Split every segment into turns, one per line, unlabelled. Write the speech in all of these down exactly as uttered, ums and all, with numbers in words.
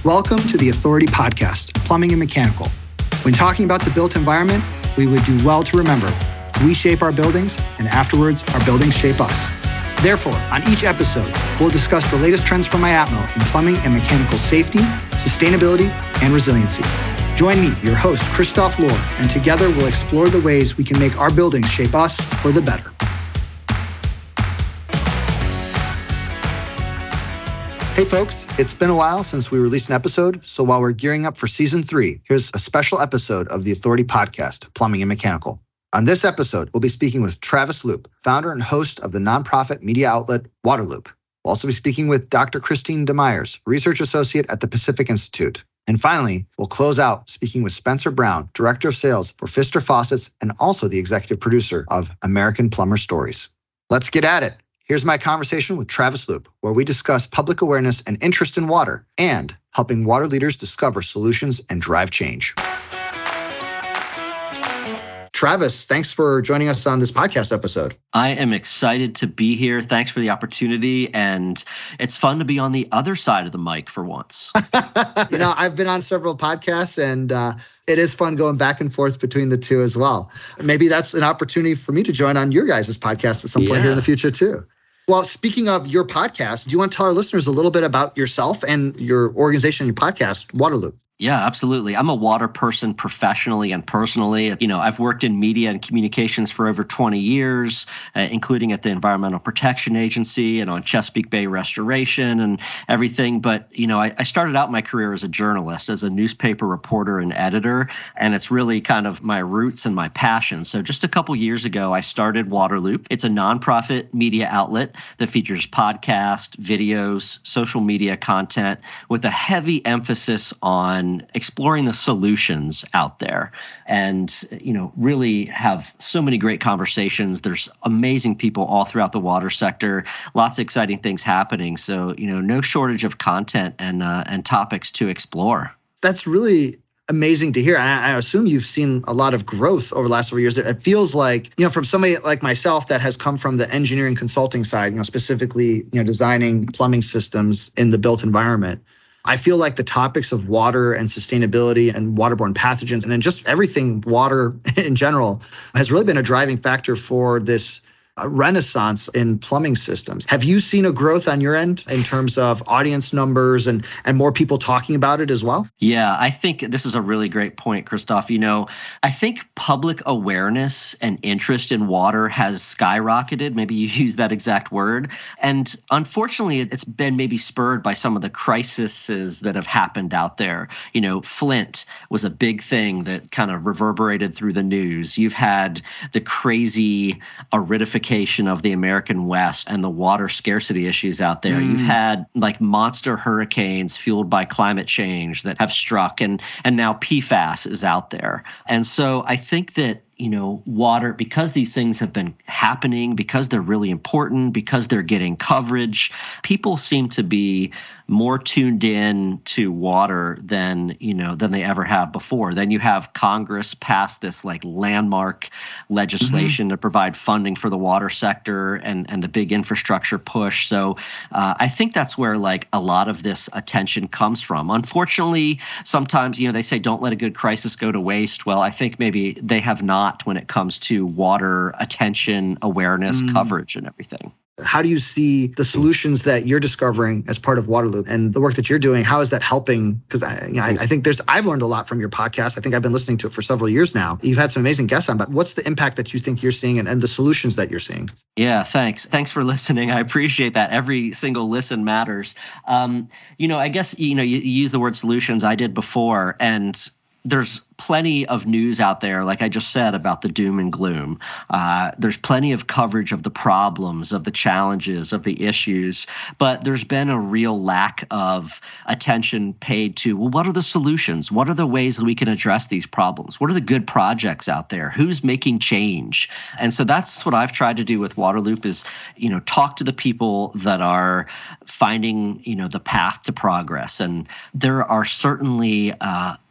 Welcome to the Authority Podcast, Plumbing and Mechanical. When talking about the built environment, we would do well to remember, we shape our buildings, and afterwards, our buildings shape us. Therefore, on each episode, we'll discuss the latest trends from I A P M O in plumbing and mechanical safety, sustainability, and resiliency. Join me, your host, Christoph Lohr, and together we'll explore the ways we can make our buildings shape us for the better. Hey folks, it's been a while since we released an episode, so while we're gearing up for season three, here's a special episode of the Authority Podcast, Plumbing and Mechanical. On this episode, we'll be speaking with Travis Loop, founder and host of the nonprofit media outlet Waterloop. We'll also be speaking with Doctor Christine DeMeyers, research associate at the Pacific Institute. And finally, we'll close out speaking with Spencer Brown, director of sales for Pfister Faucets and also the executive producer of American Plumber Stories. Let's get at it. Here's my conversation with Travis Loop, where we discuss public awareness and interest in water and helping water leaders discover solutions and drive change. Travis, thanks for joining us on this podcast episode.
I am excited to be here. Thanks for the opportunity. And it's fun to be on the other side of the mic for once.
You know, I've been on several podcasts and uh, it is fun going back and forth between the two as well. Maybe that's an opportunity for me to join on your guys' podcast at some point yeah. here in the future too. Well, speaking of your podcast, do you want to tell our listeners a little bit about yourself and your organization, your podcast, Waterloop?
Yeah, absolutely. I'm a water person professionally and personally. You know, I've worked in media and communications for over twenty years, uh, including at the Environmental Protection Agency and on Chesapeake Bay Restoration and everything. But, you know, I, I started out my career as a journalist, as a newspaper reporter and editor, and it's really kind of my roots and my passion. So just a couple years ago, I started Waterloop. It's a nonprofit media outlet that features podcasts, videos, social media content with a heavy emphasis on exploring the solutions out there and, you know, really have so many great conversations. There's amazing people all throughout the water sector, lots of exciting things happening. So, you know, no shortage of content and uh, and topics to explore. That's really amazing to hear. I, I assume you've seen a lot of growth over the last several years. It feels like, you know, from somebody like myself that has come from the engineering consulting side, you know, specifically, you know, designing plumbing systems in the built environment. I feel like the topics of water and sustainability and waterborne pathogens and then just everything water in general has really been a driving factor for this a renaissance in plumbing systems. Have you seen a growth on your end in terms of audience numbers and, and more people talking about it as well? Yeah, I think this is a really great point, Christoph. You know, I think public awareness and interest in water has skyrocketed. Maybe you use that exact word. And unfortunately, it's been maybe spurred by some of the crises that have happened out there. You know, Flint was a big thing that kind of reverberated through the news. You've had the crazy aridification of the American West and the water scarcity issues out there. Mm. You've had like monster hurricanes fueled by climate change that have struck, and and now P FAS is out there. And so I think that, you know, water, because these things have been happening, because they're really important, because they're getting coverage, people seem to be more tuned in to water than, you know, than they ever have before. Then you have Congress pass this like landmark legislation mm-hmm. to provide funding for the water sector and, and the big infrastructure push. So uh, I think that's where like a lot of this attention comes from. Unfortunately, sometimes, you know, they say don't let a good crisis go to waste. Well, I think maybe they have not when it comes to water attention, awareness, mm. coverage, and everything. How do you see the solutions that you're discovering as part of Waterloop and the work that you're doing? How is that helping? Because I, you know, I, I think there's, I've learned a lot from your podcast. I think I've been listening to it for several years now. You've had some amazing guests on, but what's the impact that you think you're seeing and, and the solutions that you're seeing? Yeah, thanks. Thanks for listening. I appreciate that. Every single listen matters. Um, you know, I guess, you know, you, you use the word solutions. I did before, and there's plenty of news out there, like I just said, about the doom and gloom. Uh, there's plenty of coverage of the problems, of the challenges, of the issues, but there's been a real lack of attention paid to, well, what are the solutions? What are the ways that we can address these problems? What are the good projects out there? Who's making change? And so that's what I've tried to do with Waterloop is, you know, talk to the people that are finding, you know, the path to progress. And there are certainly uh,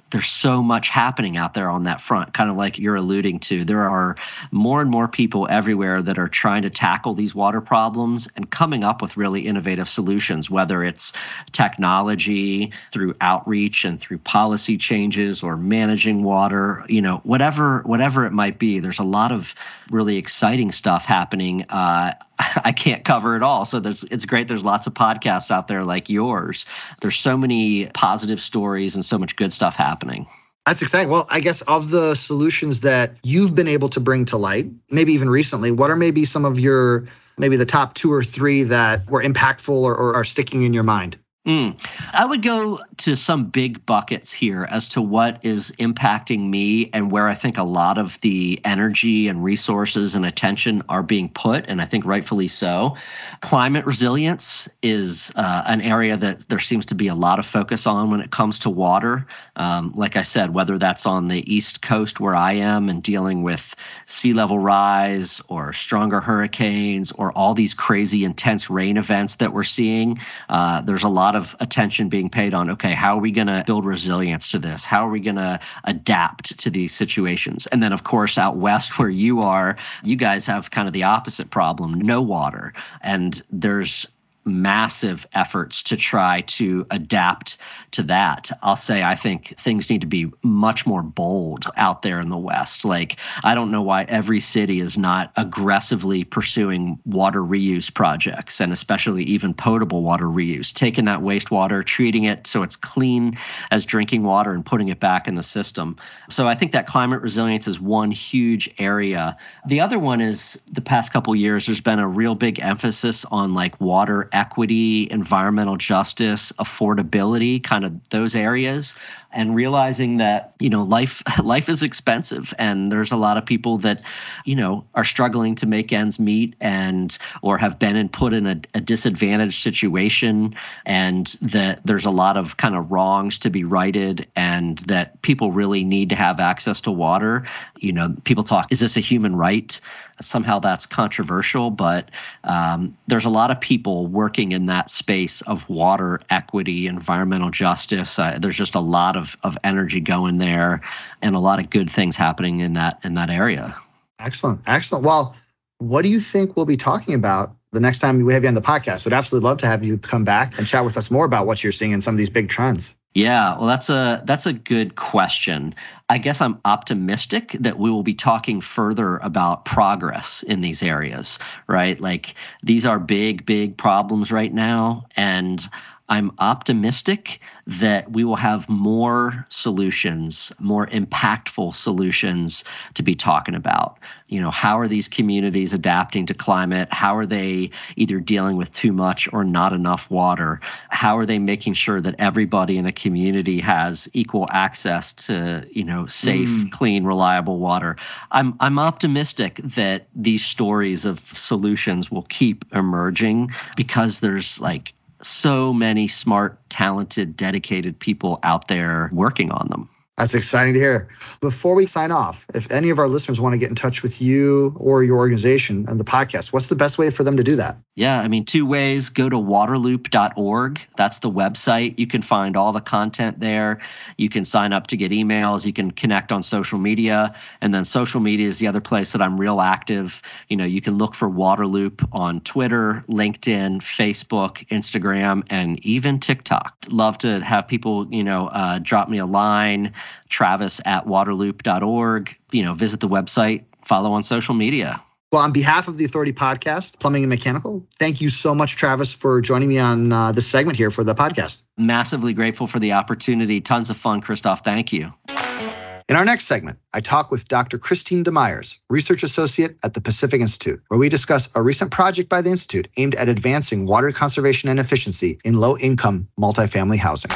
there's so much happening out there on that front, kind of like you're alluding to. There are more and more people everywhere that are trying to tackle these water problems and coming up with really innovative solutions, whether it's technology, through outreach and through policy changes or managing water, you know, whatever whatever it might be. There's a lot of really exciting stuff happening. Uh, I can't cover it all. So there's, it's great. There's lots of podcasts out there like yours. There's so many positive stories and so much good stuff happening.
That's exciting. Well, I guess of the solutions that you've been able to bring to light, maybe even recently, what are maybe some of your, maybe the top two or three that were impactful or, or are sticking in your mind?
Mm. I would go to some big buckets here as to what is impacting me and where I think a lot of the energy and resources and attention are being put, and I think rightfully so. Climate resilience is uh, an area that there seems to be a lot of focus on when it comes to water. Um, like I said, whether that's on the East Coast where I am and dealing with sea level rise or stronger hurricanes or all these crazy intense rain events that we're seeing, uh, there's a lot of attention being paid on, okay, how are we going to build resilience to this? How are we going to adapt to these situations? And then, of course, out west where you are, you guys have kind of the opposite problem, no water. And there's massive efforts to try to adapt to that. I'll say I think things need to be much more bold out there in the West. Like, I don't know why every city is not aggressively pursuing water reuse projects, and especially even potable water reuse, taking that wastewater, treating it so it's clean as drinking water and putting it back in the system. So I think that climate resilience is one huge area. The other one is the past couple of years, there's been a real big emphasis on like water equity, environmental justice, affordability, kind of those areas, and realizing that, you know, life life is expensive, and there's a lot of people that, you know, are struggling to make ends meet and or have been in, put in a, a disadvantaged situation, and that there's a lot of kind of wrongs to be righted, and that people really need to have access to water. You know, people talk, is this a human right? Somehow that's controversial, but um, there's a lot of people working in that space of water equity, environmental justice. Uh, there's just a lot of, of energy going there and a lot of good things happening in that in that area.
Excellent. Excellent. Well, what do you think we'll be talking about the next time we have you on the podcast? We'd absolutely love to have you come back and chat with us more about what you're seeing in some of these big trends.
Yeah, well, that's a that's a good question. I guess I'm optimistic that we will be talking further about progress in these areas, right? Like, these are big, big problems right now, and I'm optimistic that we will have more solutions, more impactful solutions to be talking about. You know, how are these communities adapting to climate? How are they either dealing with too much or not enough water? How are they making sure that everybody in a community has equal access to, you know, safe, mm. clean, reliable water? I'm I'm optimistic that these stories of solutions will keep emerging because there's like so many smart, talented, dedicated people out there working on them.
That's exciting to hear. Before we sign off, if any of our listeners want to get in touch with you or your organization and the podcast, what's the best way for them to do that?
Yeah, I mean, two ways. Go to waterloop dot org. That's the website. You can find all the content there. You can sign up to get emails. You can connect on social media. And then social media is the other place that I'm real active. You know, you can look for Waterloop on Twitter, LinkedIn, Facebook, Instagram, and even TikTok. Love to have people, you know, uh, drop me a line, Travis at waterloop dot org. You know, visit the website, follow on social media.
Well, on behalf of the Authority Podcast, Plumbing and Mechanical, thank you so much, Travis, for joining me on uh, this segment here for the podcast.
Massively grateful for the opportunity. Tons of fun, Christoph. Thank you.
In our next segment, I talk with Doctor Christine DeMeyers, Research Associate at the Pacific Institute, where we discuss a recent project by the Institute aimed at advancing water conservation and efficiency in low-income multifamily housing.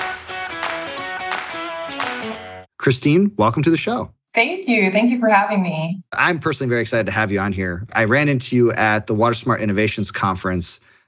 Christine, welcome to the show.
Thank you. Thank you for having me.
I'm personally very excited to have you on here. I ran into you at the Water Smart Innovations Conference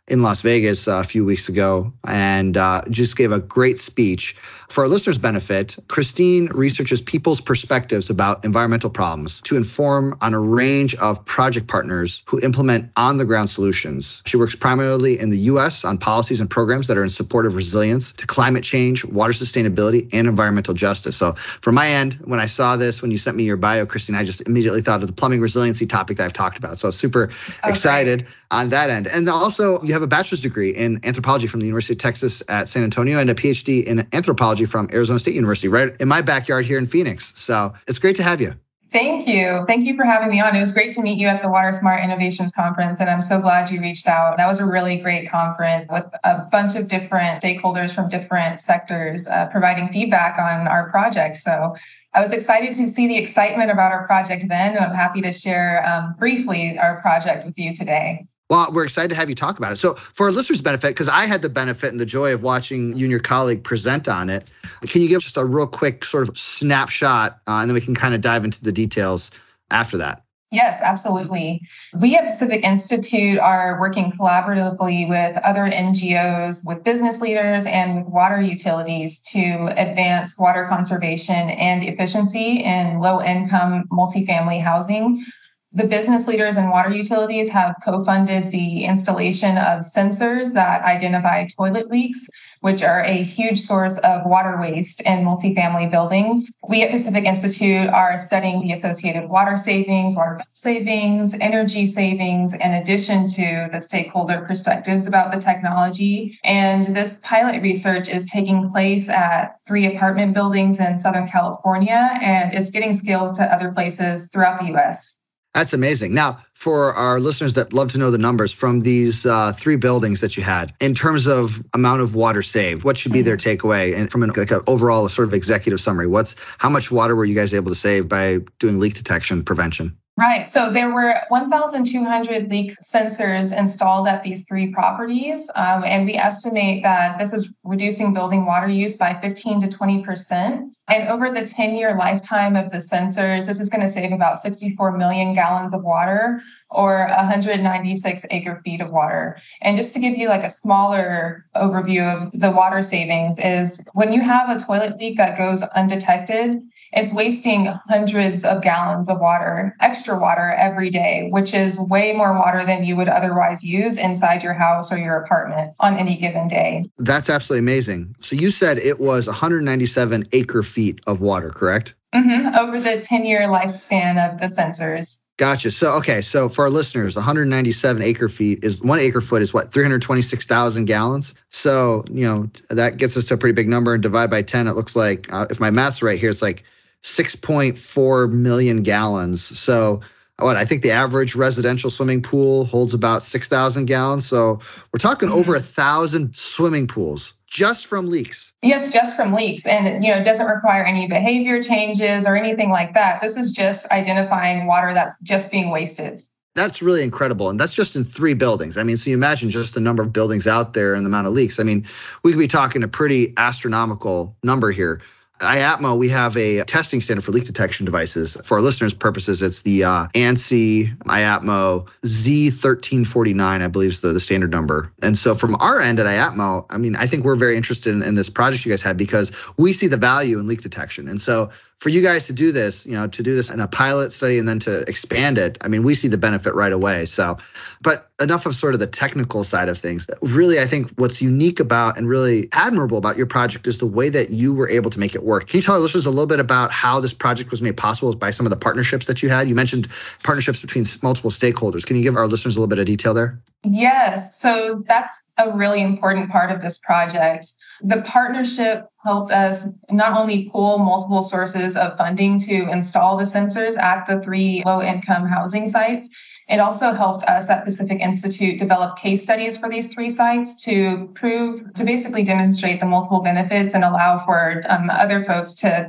in Las Vegas uh, a few weeks ago and uh, just gave a great speech. For our listeners' benefit, Christine researches people's perspectives about environmental problems to inform on a range of project partners who implement on-the-ground solutions. She works primarily in the U S on policies and programs that are in support of resilience to climate change, water sustainability, and environmental justice. So from my end, when I saw this, when you sent me your bio, Christine, I just immediately thought of the plumbing resiliency topic that I've talked about. So super okay. excited on that end. And also, you have a bachelor's degree in anthropology from the University of Texas at San Antonio and a PhD in anthropology from Arizona State University, right in my backyard here in Phoenix. So it's great to have you.
Thank you. Thank you for having me on. It was great to meet you at the Water Smart Innovations Conference, and I'm so glad you reached out. That was a really great conference with a bunch of different stakeholders from different sectors uh, providing feedback on our project. So I was excited to see the excitement about our project then, and I'm happy to share um, briefly our project with you today.
Well, we're excited to have you talk about it. So for our listeners' benefit, because I had the benefit and the joy of watching you and your colleague present on it, can you give just a real quick sort of snapshot, uh, and then we can kind of dive into the details after that?
Yes, absolutely. We at Pacific Institute are working collaboratively with other N G Os, with business leaders, and with water utilities to advance water conservation and efficiency in low-income multifamily housing. The business leaders and water utilities have co-funded the installation of sensors that identify toilet leaks, which are a huge source of water waste in multifamily buildings. We at Pacific Institute are studying the associated water savings, water bill savings, energy savings, in addition to the stakeholder perspectives about the technology. And this pilot research is taking place at three apartment buildings in Southern California, and it's getting scaled to other places throughout the U S.
That's amazing. Now, for our listeners that love to know the numbers from these uh, three buildings that you had, in terms of amount of water saved, what should be their takeaway? And from an like an overall sort of executive summary, what's how much water were you guys able to save by doing leak detection prevention?
Right. So there were one thousand two hundred leak sensors installed at these three properties. Um, and we estimate that this is reducing building water use by fifteen to twenty percent. And over the ten-year lifetime of the sensors, this is going to save about sixty-four million gallons of water or one hundred ninety-six acre feet of water. And just to give you like a smaller overview of the water savings is when you have a toilet leak that goes undetected, it's wasting hundreds of gallons of water, extra water every day, which is way more water than you would otherwise use inside your house or your apartment on any given day.
That's absolutely amazing. So you said it was one hundred ninety-seven acre feet of water, correct?
Mm-hmm. Over the ten-year lifespan of the sensors.
Gotcha. So, okay. So for our listeners, one hundred ninety-seven acre feet is one acre foot is what, three hundred twenty-six thousand gallons. So, you know, that gets us to a pretty big number, and divide by ten, it looks like, uh, if my math's right here, it's like six point four million gallons. So what, I think the average residential swimming pool holds about six thousand gallons. So we're talking mm-hmm. over a thousand swimming pools just from leaks.
Yes, just from leaks. And, you know, it doesn't require any behavior changes or anything like that. This is just identifying water that's just being wasted.
That's really incredible. And that's just in three buildings. I mean, so you imagine just the number of buildings out there and the amount of leaks. I mean, we could be talking a pretty astronomical number here. I A T M O, we have a testing standard for leak detection devices. For our listeners' purposes, it's the uh, ANSI I A T M O Z thirteen forty-nine, I believe is the, the standard number. And so from our end at I A T M O, I mean, I think we're very interested in, in this project you guys had because we see the value in leak detection. And so for you guys to do this, you know, to do this in a pilot study and then to expand it, I mean, we see the benefit right away. So, but enough of sort of the technical side of things. Really, I think what's unique about and really admirable about your project is the way that you were able to make it work. Can you tell our listeners a little bit about how this project was made possible by some of the partnerships that you had? You mentioned partnerships between multiple stakeholders. Can you give our listeners a little bit of detail there?
Yes. So that's a really important part of this project. The partnership helped us not only pool multiple sources of funding to install the sensors at the three low-income housing sites, it also helped us at Pacific Institute develop case studies for these three sites to prove, to basically demonstrate the multiple benefits and allow for um, other folks to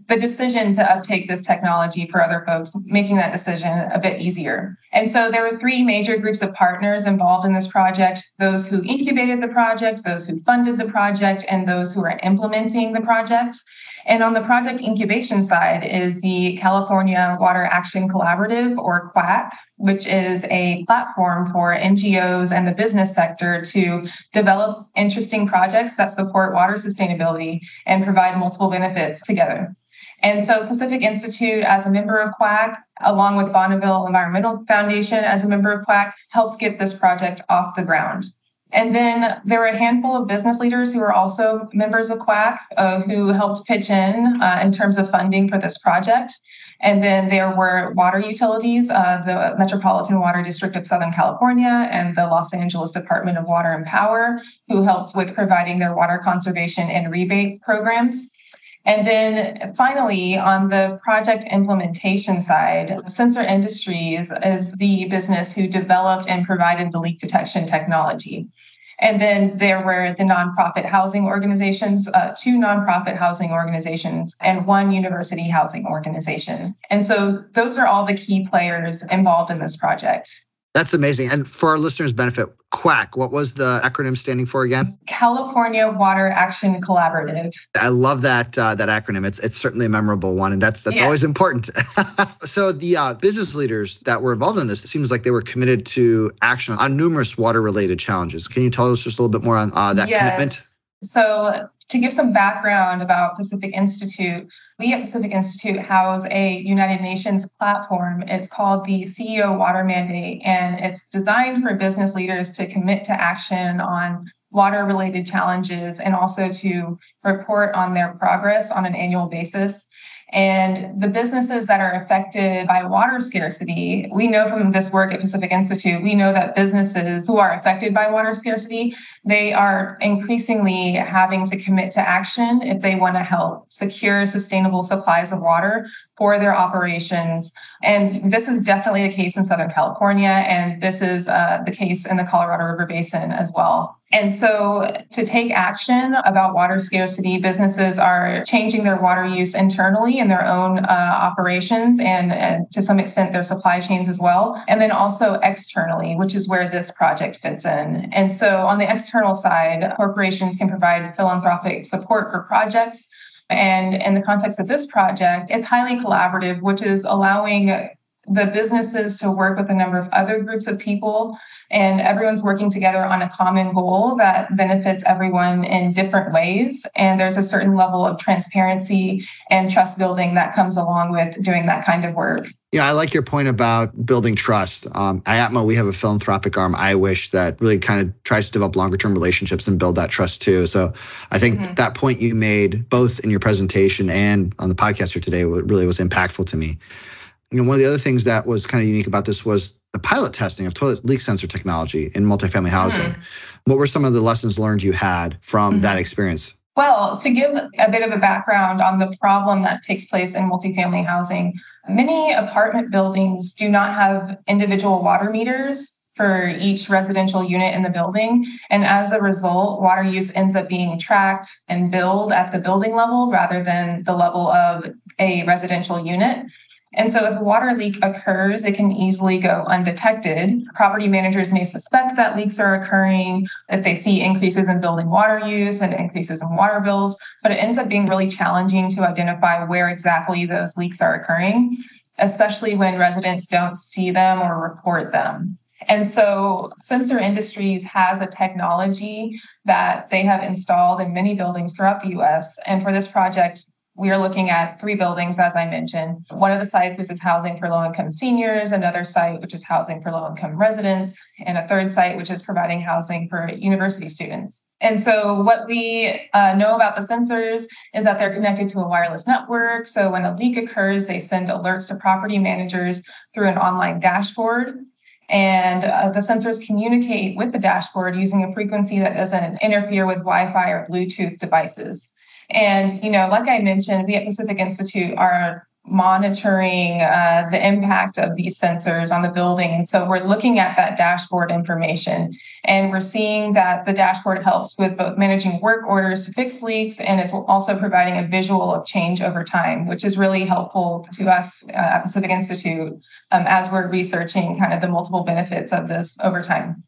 the decision to uptake this technology for other folks, making that decision a bit easier. And so there were three major groups of partners involved in this project: those who incubated the project, those who funded the project, and those who are implementing the project. And on the project incubation side is the California Water Action Collaborative, or QAC, which is a platform for N G Os and the business sector to develop interesting projects that support water sustainability and provide multiple benefits together. And so Pacific Institute, as a member of QAC, along with Bonneville Environmental Foundation as a member of QAC, helps get this project off the ground. And then there were a handful of business leaders who were also members of QAC uh, who helped pitch in uh, in terms of funding for this project. And then there were water utilities, uh, the Metropolitan Water District of Southern California and the Los Angeles Department of Water and Power, who helped with providing their water conservation and rebate programs. And then finally, on the project implementation side, Sensor Industries is the business who developed and provided the leak detection technology. And then there were the nonprofit housing organizations, uh, two nonprofit housing organizations, and one university housing organization. And so those are all the key players involved in this project.
That's amazing. And for our listeners' benefit, QAC, what was the acronym standing for again?
California Water Action Collaborative.
I love that uh, that acronym. It's it's certainly a memorable one, and that's that's yes. always important. So the uh, business leaders that were involved in this, it seems like they were committed to action on numerous water-related challenges. Can you tell us just a little bit more on uh, that
yes.
commitment?
So to give some background about Pacific Institute, we at Pacific Institute house a United Nations platform. It's called the C E O Water Mandate, and it's designed for business leaders to commit to action on water-related challenges and also to report on their progress on an annual basis. And the businesses that are affected by water scarcity, we know from this work at Pacific Institute, we know that businesses who are affected by water scarcity, they are increasingly having to commit to action if they want to help secure sustainable supplies of water for their operations. And this is definitely the case in Southern California, and this is uh, the case in the Colorado River Basin as well. And so to take action about water scarcity, businesses are changing their water use internally in their own uh, operations and, and to some extent their supply chains as well. And then also externally, which is where this project fits in. And so on the external side, corporations can provide philanthropic support for projects. And in the context of this project, it's highly collaborative, which is allowing the businesses to work with a number of other groups of people, and everyone's working together on a common goal that benefits everyone in different ways. And there's a certain level of transparency and trust building that comes along with doing that kind of work.
Yeah, I like your point about building trust. Um, at I A T M A, we have a philanthropic arm, iWish, that really kind of tries to develop longer-term relationships and build that trust too. So I think mm-hmm. that point you made, both in your presentation and on the podcast here today, really was impactful to me. You know, one of the other things that was kind of unique about this was the pilot testing of toilet leak sensor technology in multifamily housing. Mm-hmm. What were some of the lessons learned you had from mm-hmm. that experience?
Well, to give a bit of a background on the problem that takes place in multifamily housing, many apartment buildings do not have individual water meters for each residential unit in the building. And as a result, water use ends up being tracked and billed at the building level rather than the level of a residential unit. And so if a water leak occurs, it can easily go undetected. Property managers may suspect that leaks are occurring, that they see increases in building water use and increases in water bills, but it ends up being really challenging to identify where exactly those leaks are occurring, especially when residents don't see them or report them. And so Sensor Industries has a technology that they have installed in many buildings throughout the U S. And for this project, we are looking at three buildings, as I mentioned. One of the sites, which is housing for low-income seniors, another site, which is housing for low-income residents, and a third site, which is providing housing for university students. And so what we uh, know about the sensors is that they're connected to a wireless network. So when a leak occurs, they send alerts to property managers through an online dashboard. And uh, the sensors communicate with the dashboard using a frequency that doesn't interfere with Wi-Fi or Bluetooth devices. And, you know, like I mentioned, we at Pacific Institute are monitoring uh, the impact of these sensors on the building. And so we're looking at that dashboard information, and we're seeing that the dashboard helps with both managing work orders to fix leaks, and it's also providing a visual of change over time, which is really helpful to us uh, at Pacific Institute um, as we're researching kind of the multiple benefits of this over time.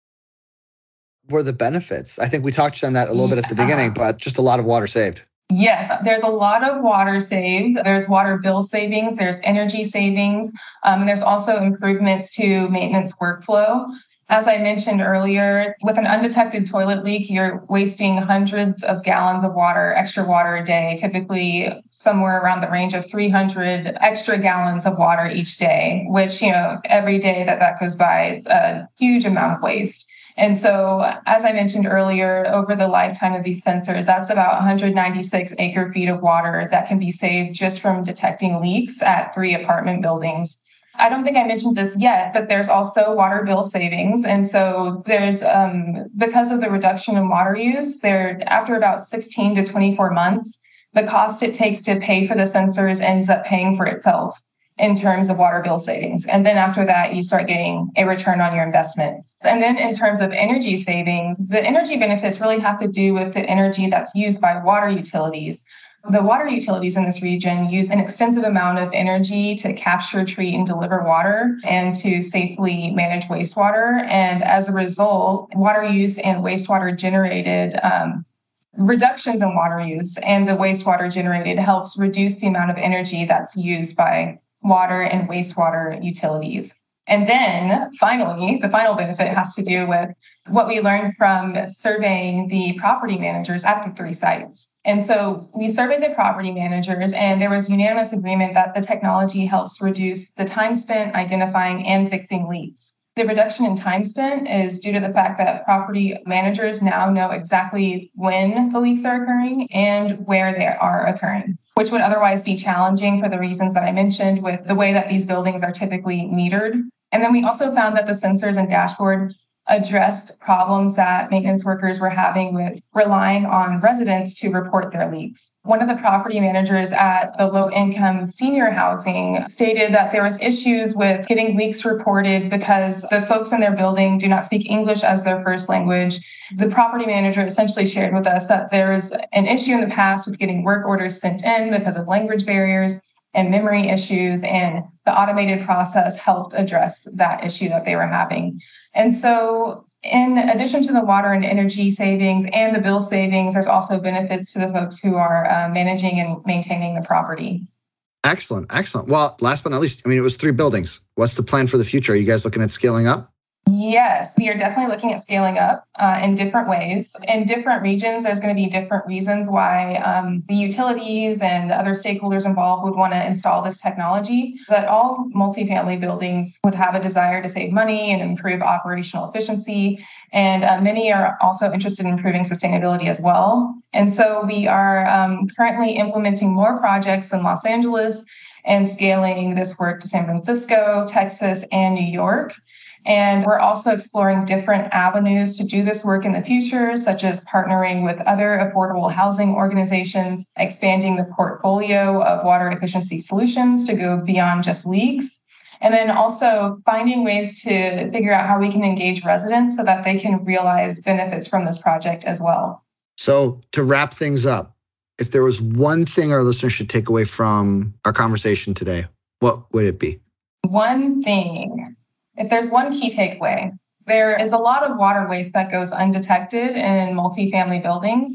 What are the benefits? I think we touched on that a little bit at the beginning, but just a lot of water saved.
Yes, there's a lot of water saved. There's water bill savings, there's energy savings, um, and there's also improvements to maintenance workflow. As I mentioned earlier, with an undetected toilet leak, you're wasting hundreds of gallons of water, extra water a day, typically somewhere around the range of three hundred extra gallons of water each day, which, you know, every day that that goes by, it's a huge amount of waste. And so, as I mentioned earlier, over the lifetime of these sensors, that's about one hundred ninety-six acre feet of water that can be saved just from detecting leaks at three apartment buildings. I don't think I mentioned this yet, but there's also water bill savings. And so there's, um, because of the reduction in water use, there after about sixteen to twenty-four months, the cost it takes to pay for the sensors ends up paying for itself in terms of water bill savings. And then after that, you start getting a return on your investment. And then in terms of energy savings, the energy benefits really have to do with the energy that's used by water utilities. The water utilities in this region use an extensive amount of energy to capture, treat, and deliver water and to safely manage wastewater. And as a result, water use and wastewater generated um, reductions in water use and the wastewater generated helps reduce the amount of energy that's used by water and wastewater utilities. And then finally, the final benefit has to do with what we learned from surveying the property managers at the three sites. And so we surveyed the property managers, and there was unanimous agreement that the technology helps reduce the time spent identifying and fixing leaks. The reduction in time spent is due to the fact that property managers now know exactly when the leaks are occurring and where they are occurring, which would otherwise be challenging for the reasons that I mentioned with the way that these buildings are typically metered. And then we also found that the sensors and dashboard addressed problems that maintenance workers were having with relying on residents to report their leaks. One of the property managers at the low-income senior housing stated that there was issues with getting leaks reported because the folks in their building do not speak English as their first language. The property manager essentially shared with us that there was an issue in the past with getting work orders sent in because of language barriers and memory issues, and the automated process helped address that issue that they were having. And so in addition to the water and energy savings and the bill savings, there's also benefits to the folks who are uh, managing and maintaining the property.
Excellent, excellent. Well, last but not least, I mean, it was three buildings. What's the plan for the future? Are you guys looking at scaling up?
Yes, we are definitely looking at scaling up uh, in different ways. In different regions, there's going to be different reasons why um, the utilities and other stakeholders involved would want to install this technology. But all multifamily buildings would have a desire to save money and improve operational efficiency. And uh, many are also interested in improving sustainability as well. And so we are um, currently implementing more projects in Los Angeles and scaling this work to San Francisco, Texas, and New York. And we're also exploring different avenues to do this work in the future, such as partnering with other affordable housing organizations, expanding the portfolio of water efficiency solutions to go beyond just leaks, and then also finding ways to figure out how we can engage residents so that they can realize benefits from this project as well.
So to wrap things up, if there was one thing our listeners should take away from our conversation today, what would it be?
One thing. If there's one key takeaway, there is a lot of water waste that goes undetected in multifamily buildings,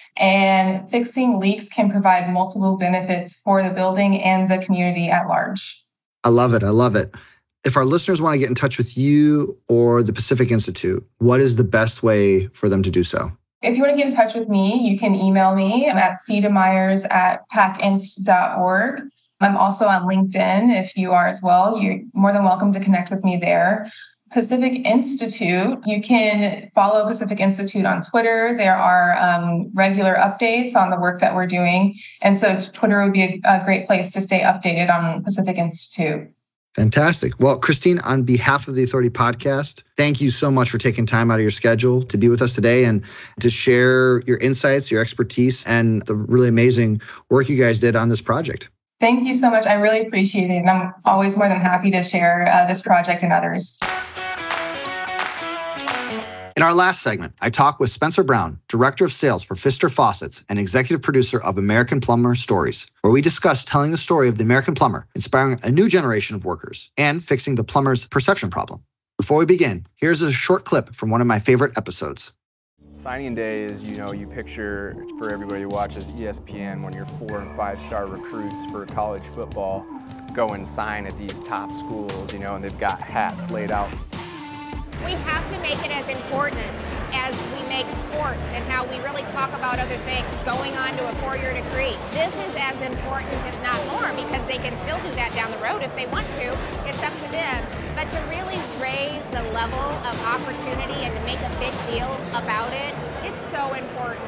and fixing leaks can provide multiple benefits for the building and the community at large.
I love it. I love it. If our listeners want to get in touch with you or the Pacific Institute, what is the best way for them to do so?
If you want to get in touch with me, you can email me. I'm at c demeyers at pacinst dot org. I'm also on LinkedIn. If you are as well, you're more than welcome to connect with me there. Pacific Institute, you can follow Pacific Institute on Twitter. There are um, regular updates on the work that we're doing. And so Twitter would be a, a great place to stay updated on Pacific Institute.
Fantastic. Well, Christine, on behalf of the Authority Podcast, thank you so much for taking time out of your schedule to be with us today and to share your insights, your expertise, and the really amazing work you guys did on this project.
Thank you so much. I really appreciate it. And I'm always more than happy to share uh, this project and others.
In our last segment, I talked with Spencer Brown, Director of Sales for Pfister Faucets and Executive Producer of American Plumber Stories, where we discussed telling the story of the American plumber, inspiring a new generation of workers, and fixing the plumber's perception problem. Before we begin, here's a short clip from one of my favorite episodes.
Signing day is, you know, you picture for everybody who watches E S P N when your four and five star recruits for college football go and sign at these top schools, you know, and they've got hats laid out.
We have to make it as important as we make sports and how we really talk about other things, going on to a four-year degree. This is as important, if not more, because they can still do that down the road if they want to. It's up to them. But to really raise the level of opportunity and to make a big deal about it, it's so important.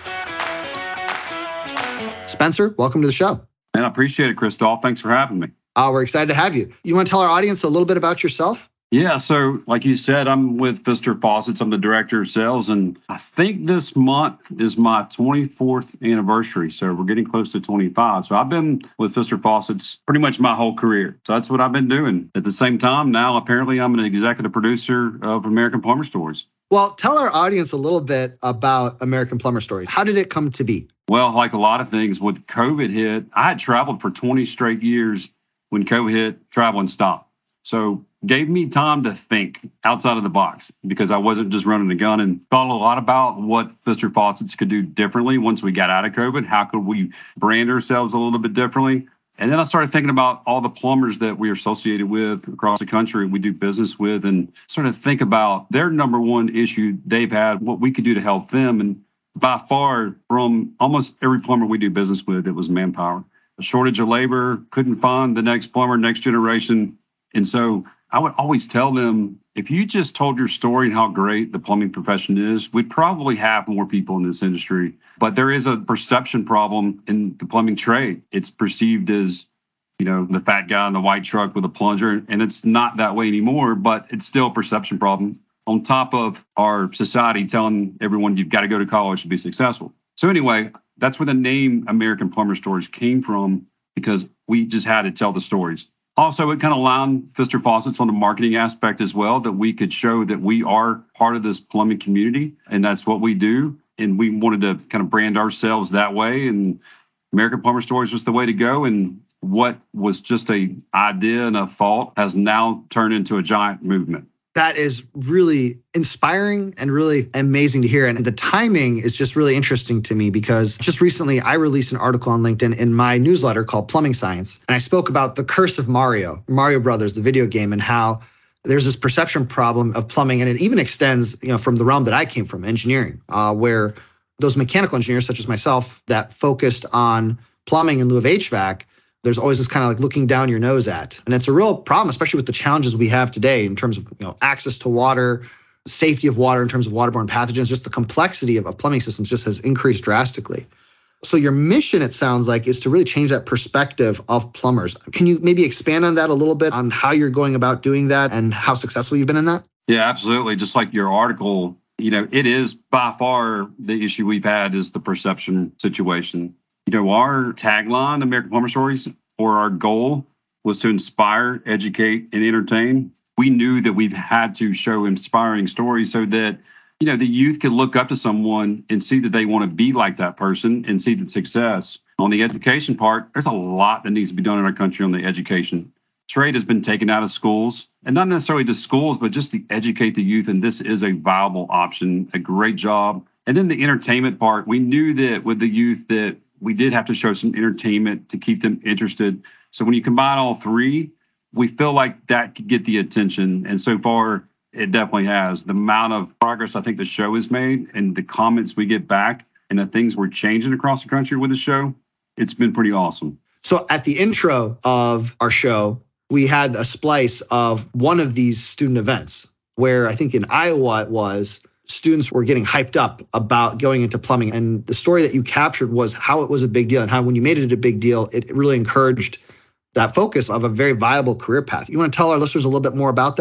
Spencer, welcome to the show.
And I appreciate it, Christoph. Thanks for having me.
Uh, we're excited to have you. You want to tell our audience a little bit about yourself?
Yeah, so like you said, I'm with Pfister Faucets. I'm the Director of Sales, and I think this month is my twenty-fourth anniversary, so we're getting close to twenty-five. So I've been with Pfister Faucets pretty much my whole career. So that's what I've been doing. At the same time, now apparently I'm an executive producer of American Plumber Stories.
Well, tell our audience a little bit about American Plumber Stories. How did it come to be?
Well, like a lot of things, when COVID hit, I had traveled for twenty straight years. When COVID hit, traveling stopped. So gave me time to think outside of the box because I wasn't just running the gun, and thought a lot about what Pfister Faucets could do differently once we got out of COVID. How could we brand ourselves a little bit differently? And then I started thinking about all the plumbers that we are associated with across the country, we do business with, and sort of think about their number one issue they've had, what we could do to help them. And by far, from almost every plumber we do business with, it was manpower. A shortage of labor, couldn't find the next plumber, next generation. And so I would always tell them, if you just told your story and how great the plumbing profession is, we'd probably have more people in this industry. But there is a perception problem in the plumbing trade. It's perceived as, you know, the fat guy in the white truck with a plunger, and it's not that way anymore, but it's still a perception problem on top of our society telling everyone you've got to go to college to be successful. So anyway, that's where the name American Plumber Stories came from, because we just had to tell the stories. Also, it kind of allowed Pfister Faucets on the marketing aspect as well, that we could show that we are part of this plumbing community, and that's what we do. And we wanted to kind of brand ourselves that way, and American Plumber Stories was the way to go. And what was just an idea and a thought has now turned into a giant movement.
That is really inspiring and really amazing to hear. And the timing is just really interesting to me, because just recently I released an article on LinkedIn in my newsletter called Plumbing Science. And I spoke about the curse of Mario, Mario Brothers, the video game, and how there's this perception problem of plumbing. And it even extends, you know, from the realm that I came from, engineering, uh, where those mechanical engineers such as myself that focused on plumbing in lieu of H V A C, there's always this kind of like looking down your nose at. And it's a real problem, especially with the challenges we have today in terms of, you know, access to water, safety of water in terms of waterborne pathogens. Just the complexity of, of plumbing systems just has increased drastically. So your mission, it sounds like, is to really change that perspective of plumbers. Can you maybe expand on that a little bit, on how you're going about doing that and how successful you've been in that?
Yeah, absolutely. Just like your article, you know, it is by far the issue we've had is the perception situation. You know, our tagline, American Plumber Stories, or our goal was to inspire, educate, and entertain. We knew that we had to show inspiring stories so that, you know, the youth could look up to someone and see that they want to be like that person and see the success. On the education part, there's a lot that needs to be done in our country on the education. Trade has been taken out of schools, and not necessarily the schools, but just to educate the youth. And this is a viable option, a great job. And then the entertainment part, we knew that with the youth that we did have to show some entertainment to keep them interested. So when you combine all three, we feel like that could get the attention. And so far, it definitely has. The amount of progress I think the show has made and the comments we get back and the things we're changing across the country with the show, it's been pretty awesome.
So at the intro of our show, we had a splice of one of these student events where I think in Iowa it was, students were getting hyped up about going into plumbing. And the story that you captured was how it was a big deal, and how when you made it a big deal, it really encouraged that focus of a very viable career path. You want to tell our listeners a little bit more about that?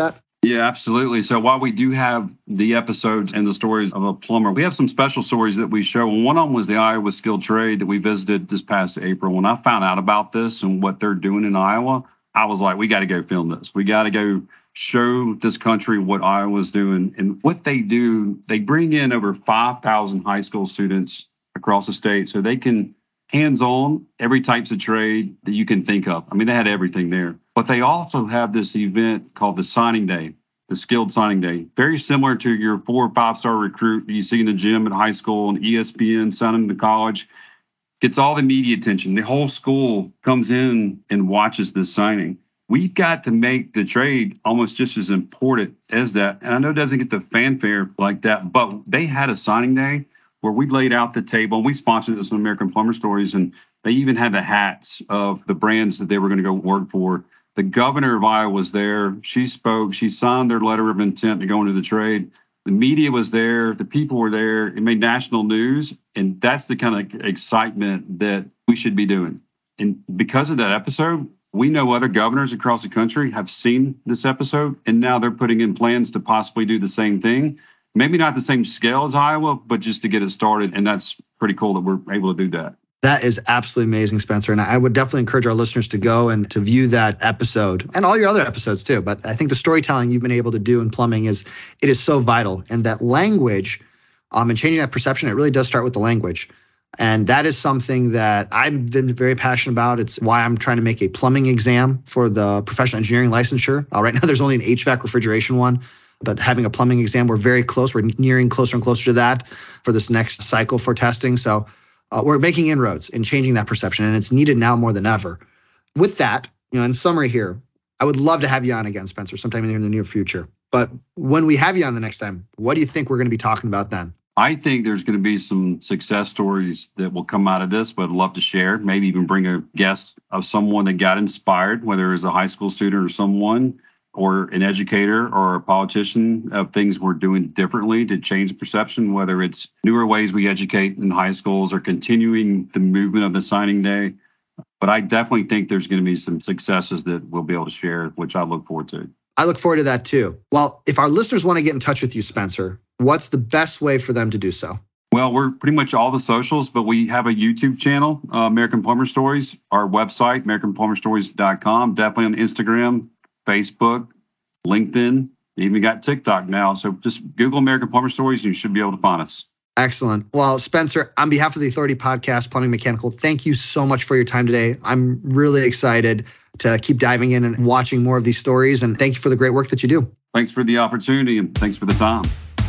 Yeah, absolutely. So while we do have the episodes and the stories of a plumber, we have some special stories that we show. One of them was the Iowa Skilled Trade that we visited this past April. When I found out about this and what they're doing in Iowa, I was like, we got to go film this. We got to go show this country what Iowa's doing. And what they do, they bring in over five thousand high school students across the state so they can hands-on every types of trade that you can think of. I mean, they had everything there. But they also have this event called the Signing Day, the Skilled Signing Day. Very similar to your four or five-star recruit you see in the gym at high school and E S P N, signing to college. Gets all the media attention. The whole school comes in and watches this signing. We've got to make the trade almost just as important as that. And I know it doesn't get the fanfare like that, but they had a signing day where we laid out the table. We sponsored this on American Plumber Stories, and they even had the hats of the brands that they were going to go work for. The governor of Iowa was there. She spoke. She signed their letter of intent to go into the trade. The media was there. The people were there. It made national news. And that's the kind of excitement that we should be doing. And because of that episode, we know other governors across the country have seen this episode, and now they're putting in plans to possibly do the same thing. Maybe not the same scale as Iowa, but just to get it started. And that's pretty cool that we're able to do that.
That is absolutely amazing, Spencer. And I would definitely encourage our listeners to go and to view that episode and all your other episodes too. But I think the storytelling you've been able to do in plumbing is, it is so vital. And that language um, and changing that perception, it really does start with the language. And that is something that I've been very passionate about. It's why I'm trying to make a plumbing exam for the professional engineering licensure. Uh, right now, there's only an H V A C refrigeration one. But having a plumbing exam, we're very close. We're nearing closer and closer to that for this next cycle for testing. So uh, we're making inroads in changing that perception, and it's needed now more than ever. With that, you know, in summary here, I would love to have you on again, Spencer, sometime in the near future. But when we have you on the next time, what do you think we're going to be talking about then?
I think there's going to be some success stories that will come out of this, but I'd love to share, maybe even bring a guest of someone that got inspired, whether it's a high school student or someone, or an educator or a politician, of things we're doing differently to change perception, whether it's newer ways we educate in high schools or continuing the movement of the signing day. But I definitely think there's going to be some successes that we'll be able to share, which I look forward to.
I look forward to that too. Well, if our listeners want to get in touch with you, Spencer, what's the best way for them to do so?
Well, we're pretty much all the socials, but we have a YouTube channel, uh, American Plumber Stories, our website, american plumber stories dot com, definitely on Instagram, Facebook, LinkedIn, even got TikTok now. So just Google American Plumber Stories and you should be able to find us.
Excellent. Well, Spencer, on behalf of the Authority Podcast, Plumbing Mechanical, thank you so much for your time today. I'm really excited to keep diving in and watching more of these stories. And thank you for the great work that you do.
Thanks for the opportunity and thanks for the time.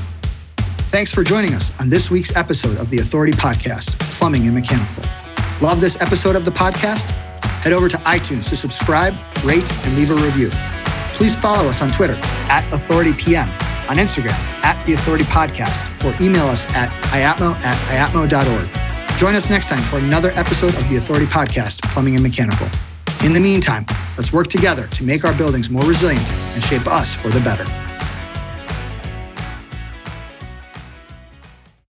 Thanks for joining us on this week's episode of the Authority Podcast, Plumbing and Mechanical. Love this episode of the podcast? Head over to iTunes to subscribe, rate, and leave a review. Please follow us on Twitter at Authority P M, on Instagram at The Authority Podcast, or email us at iatmo at iatmo dot org. Join us next time for another episode of the Authority Podcast, Plumbing and Mechanical. In the meantime, let's work together to make our buildings more resilient and shape us for the better.